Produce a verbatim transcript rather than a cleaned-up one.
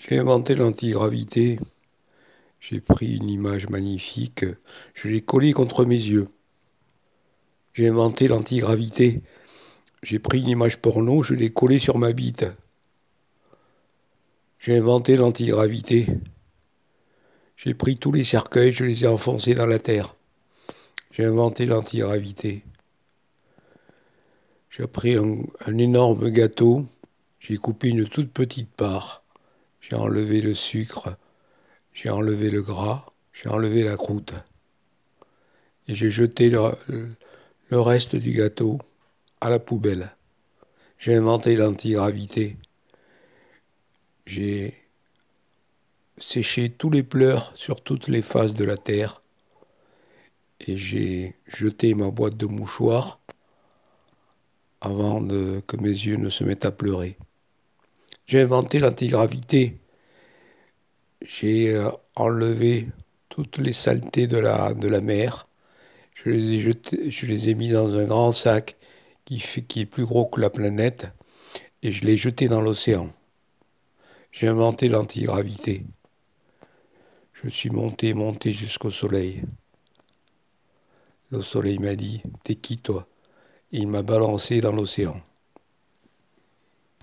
J'ai inventé l'antigravité. J'ai pris une image magnifique, je l'ai collée contre mes yeux. J'ai inventé l'antigravité. J'ai pris une image porno, je l'ai collée sur ma bite. J'ai inventé l'antigravité. J'ai pris tous les cercueils, je les ai enfoncés dans la terre. J'ai inventé l'antigravité. J'ai pris un, un énorme gâteau, j'ai coupé une toute petite part. J'ai enlevé le sucre, j'ai enlevé le gras, j'ai enlevé la croûte. Et j'ai jeté le, le reste du gâteau à la poubelle. J'ai inventé l'antigravité. J'ai séché tous les pleurs sur toutes les faces de la terre. Et j'ai jeté ma boîte de mouchoirs avant de, que mes yeux ne se mettent à pleurer. J'ai inventé l'antigravité. J'ai euh, enlevé toutes les saletés de la, de la mer. Je les ai jetés, je les ai mis dans un grand sac qui, fait, qui est plus gros que la planète et je l'ai jeté dans l'océan. J'ai inventé l'antigravité. Je suis monté, monté jusqu'au soleil. Le soleil m'a dit, t'es qui toi? Et il m'a balancé dans l'océan.